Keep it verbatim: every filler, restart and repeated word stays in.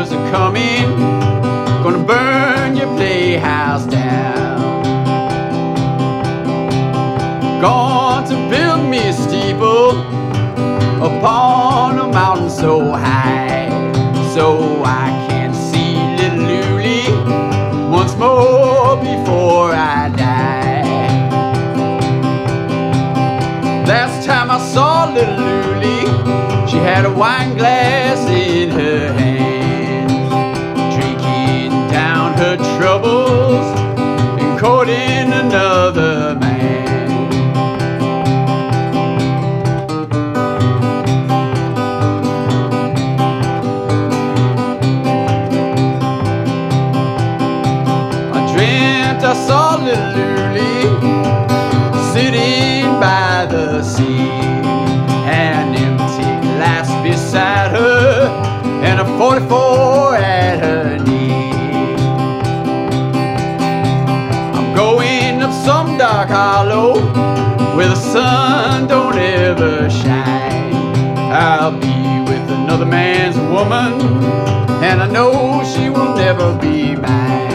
boys are coming, gonna burn your playhouse down. Going to build me a steeple upon a mountain so high, so I can see little Lulie once more before I die. Last time I saw little Lulie, she had a wine glass in her hand, drinking down her troubles and courting another man. I saw little Lulie sitting by the sea, an empty glass beside her and a forty-four at her knee. I'm going up some dark hollow where the sun don't ever shine. I'll be with another man's woman, and I know she will never be mine.